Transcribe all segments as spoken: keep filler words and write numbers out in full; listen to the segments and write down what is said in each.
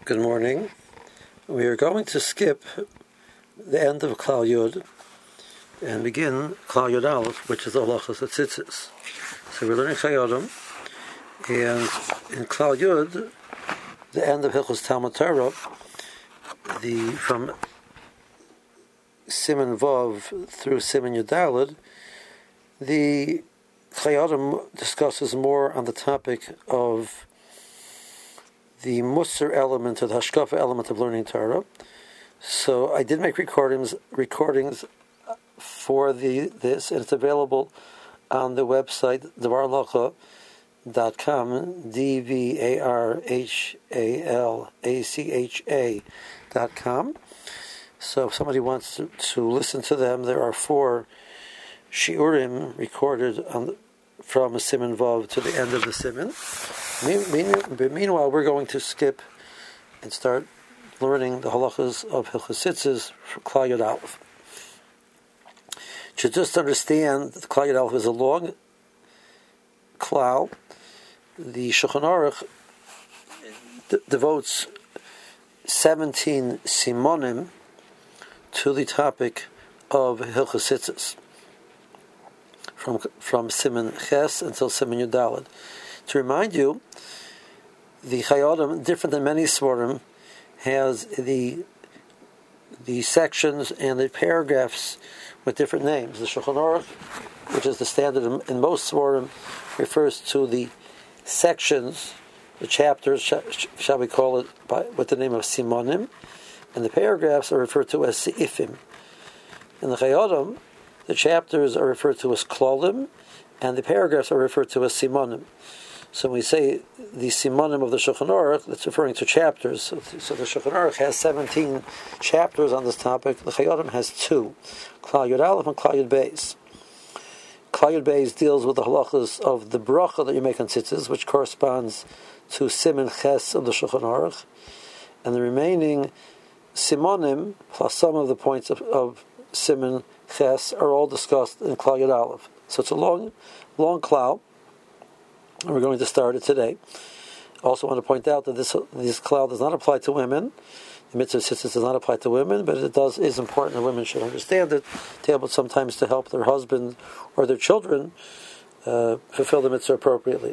Good morning. We are going to skip the end of Klal Yud and begin Klal Yud Aleph, which is the halachas of tzitzis. So we're learning Chayodim, and in Klal Yud, the end of Hilchos Talmud Torah, the from Siman Vav through Siman Yud Daled, the Chayodim discusses more on the topic of the Musar element or the Hashkafa element of learning Torah. So I did make recordings recordings for the this, and it's available on the website dvar halacha dot com, D V A R H A L A C H A dot com. So if somebody wants to, to listen to them, there are four shiurim recorded on the, from a Siman Vav to the end of the Siman. Meanwhile, we're going to skip and start learning the halachas of Hilchos Tzitzis for Klal Yud Aleph. To just understand that Klal Yud Aleph is a long klal, the Shulchan Aruch d- devotes seventeen simonim to the topic of Hilchos Tzitzis, from from Siman Ches until Siman Yud Daled. To remind you, the Chayodim, different than many Svarim, has the the sections and the paragraphs with different names. The Shulchan Aruch, which is the standard in, in most Svarim, refers to the sections, the chapters, sh- shall we call it, by, with the name of Simonim, and the paragraphs are referred to as Seifim. In the Chayodim, the chapters are referred to as Klolim, and the paragraphs are referred to as Simonim. So when we say the Simonim of the Shulchan Aruch, that's referring to chapters. So, so the Shulchan Aruch has seventeen chapters on this topic. The Chayodim has two, Klal Yud Aleph and Klal Yud Beis. Klal Yud Beis deals with the halachas of the bracha that you make on tzitzis, which corresponds to Siman Ches of the Shulchan Aruch, and the remaining Simonim, plus some of the points of, of Siman Ches, are all discussed in Klal Yud Aleph. So it's a long, long klal. And we're going to start it today. Also want to point out that this this cloud does not apply to women. The mitzvah of tzitzis does not apply to women, but it does is important that women should understand it, to be able sometimes to help their husband or their children uh, fulfill the mitzvah appropriately.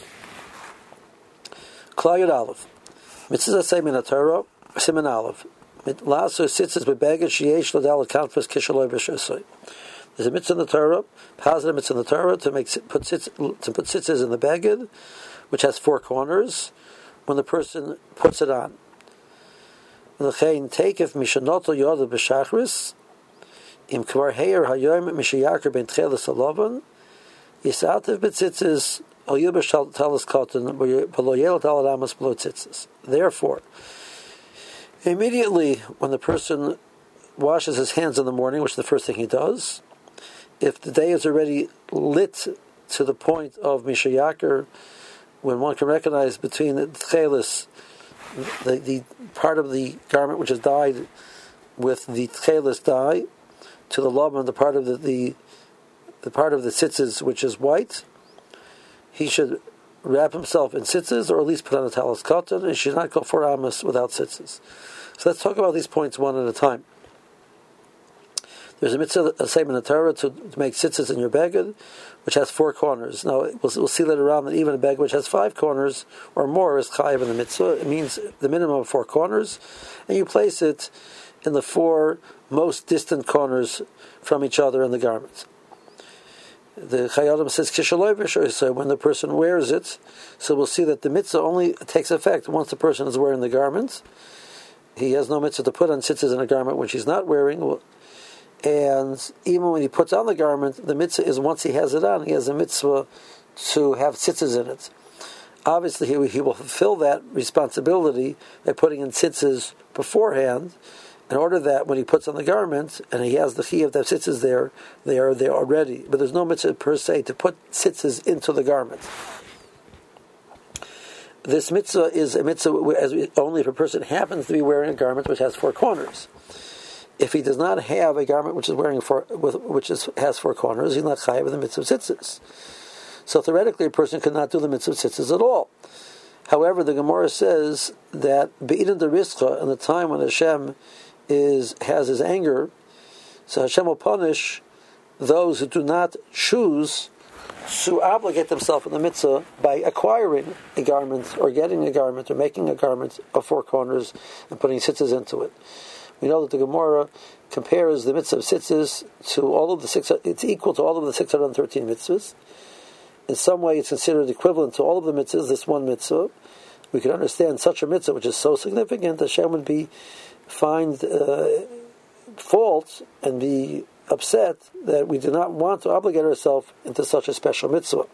Klal Yud Aleph. Mitzvah Siman Torah, Siman Aleph. Lasso tzitzis bebeged sheyesh l'daled kanfas kishaloi b'shesoi. There's a mitzvah in the Torah, positive mitzvah in the Torah, to make put tzitz, to put tzitzis in the beged, which has four corners, when the person puts it on. L'chein teikef mishanoto yodav b'shachris, im kvar heir hayoyim mishayakar ben tcheles alavan, yisatev b'tzitzis al yilbash talis koton, v'lo yel tal adamas b'lo tzitzis. Therefore, immediately when the person washes his hands in the morning, which is the first thing he does, if the day is already lit to the point of Mishayakar, when one can recognize between the tchelis, the, the part of the garment which is dyed with the tchelis dye, to the lavan, the part of the, the the part of the tzitzis which is white, he should wrap himself in tzitzis, or at least put on a talis cotton, and he should not go for amos without tzitzis. So let's talk about these points one at a time. There's a mitzvah, a same in the Torah, to, to make tzitzis in your beged, which has four corners. Now, we'll, we'll see later on that even a beged which has five corners or more is chayiv in the mitzvah. It means the minimum of four corners, and you place it in the four most distant corners from each other in the garment. The Chayodim says kishaloi b'shoi, so when the person wears it, so we'll see that the mitzvah only takes effect once the person is wearing the garment. He has no mitzvah to put on tzitzis in a garment which he's not wearing. And even when he puts on the garment, the mitzvah is once he has it on, he has a mitzvah to have tzitzis in it. Obviously, he, he will fulfill that responsibility by putting in tzitzis beforehand, in order that when he puts on the garment, and he has the chiyuv to have tzitzis there, they are there already. But there's no mitzvah per se to put tzitzis into the garment. This mitzvah is a mitzvah as we, only if a person happens to be wearing a garment which has four corners. If he does not have a garment which is wearing four, with, which is, has four corners, he's not chayav with the mitzvah of tzitzis. So theoretically, a person could not do the mitzvah of tzitzis at all. However, the Gemara says that Be'idin de Rischa, in the time when Hashem is has his anger, so Hashem will punish those who do not choose to obligate themselves in the mitzvah by acquiring a garment or getting a garment or making a garment of four corners and putting tzitzis into it. We know that the Gemara compares the mitzvah of tzitzis to all of the six. It's equal to all of the six hundred thirteen mitzvahs. In some way, it's considered equivalent to all of the mitzvahs. This one mitzvah, we can understand such a mitzvah which is so significant. Hashem would be find uh, fault and be upset that we do not want to obligate ourselves into such a special mitzvah.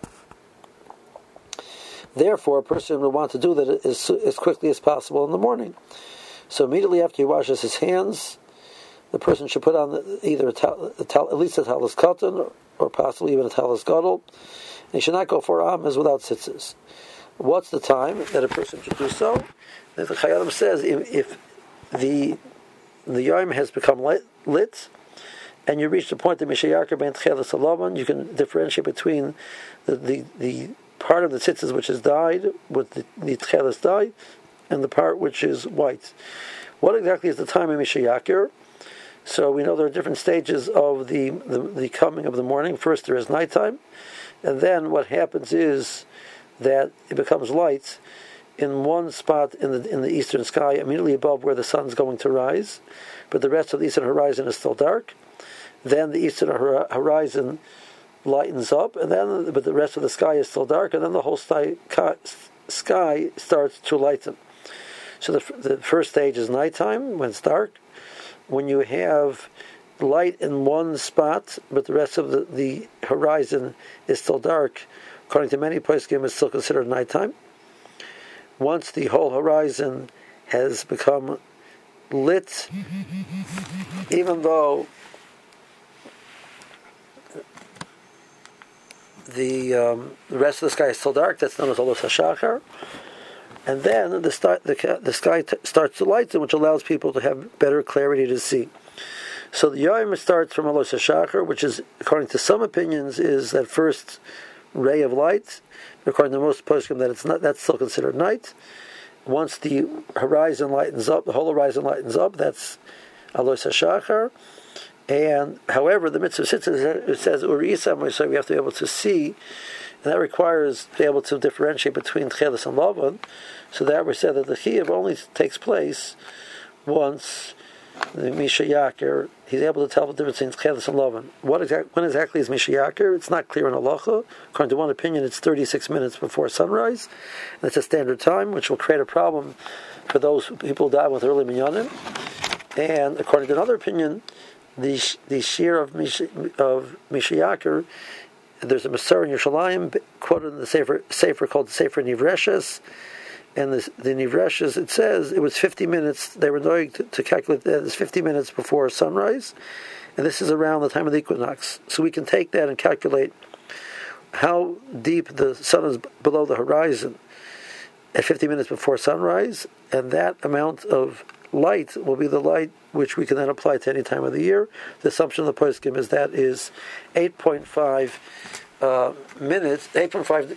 Therefore, a person would want to do that as, as quickly as possible in the morning. So immediately after he washes his hands, the person should put on either a tal, a tal, at least a talis katan or, or possibly even a talis gadol. And he should not go for amas without tzitzis. What's the time that a person should do so? The Chayyim says if, if the the yom has become lit, lit and you reach the point of Mishayakar ben Tchelas Alavan, you can differentiate between the, the, the part of the tzitzis which is dyed with the, the Tchelas dye and the part which is white. What exactly is the time of Mishayakar? So we know there are different stages of the, the, the coming of the morning. First there is nighttime, and then what happens is that it becomes light in one spot in the in the eastern sky, immediately above where the sun is going to rise, but the rest of the eastern horizon is still dark. Then the eastern horizon lightens up, and then but the rest of the sky is still dark, and then the whole sky, sky starts to lighten. So the the first stage is nighttime when it's dark. When you have light in one spot, but the rest of the, the horizon is still dark, according to many poskim, it's still considered nighttime. Once the whole horizon has become lit, even though the um, the rest of the sky is still dark, that's known as Olos HaShachar. And then the, start, the, the sky t- starts to lighten, which allows people to have better clarity to see. So the Yom starts from Olos HaShachar, which is, according to some opinions, is that first ray of light. According to most poskim, that it's not, that's still considered night. Once the horizon lightens up, the whole horizon lightens up, that's Olos HaShachar. And however, the mitzvah sits, it says Uri Isam, so we have to be able to see, and that requires to be able to differentiate between Tchelis and Lavan. So that we said that the Chiyuv only takes place once the Mishayakar, he's able to tell the difference between Tchelis and Lavan. What exact, when exactly is Mishayakar? It's not clear in halacha. According to one opinion, it's thirty-six minutes before sunrise. And it's a standard time, which will create a problem for those people who die with early minyanim. And according to another opinion, the the shear of Mish, of Mishayakar, there's a Masar in Yerushalayim quoted in the Sefer, Sefer called the Sefer Nivreshes, and the, the Nivreshes, it says it was fifty minutes. They were knowing to, to calculate that it's fifty minutes before sunrise, and this is around the time of the equinox. So we can take that and calculate how deep the sun is below the horizon at fifty minutes before sunrise, and that amount of light will be the light which we can then apply to any time of the year. The assumption of the poskim is that is eight point five uh, minutes, eight point five,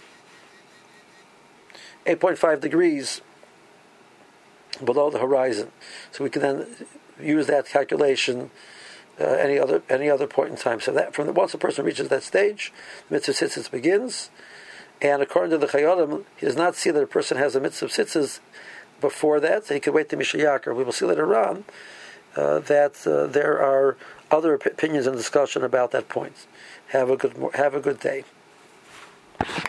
eight point five degrees below the horizon. So we can then use that calculation uh, any other any other point in time. So that from the, once a person reaches that stage, the mitzvah tzitzis begins, and according to the Chayyim, he does not see that a person has a mitzvah tzitzis before that, so he could wait to Mishayakar. We will see later on uh, that uh, there are other opinions and discussion about that point. Have a good have a good day.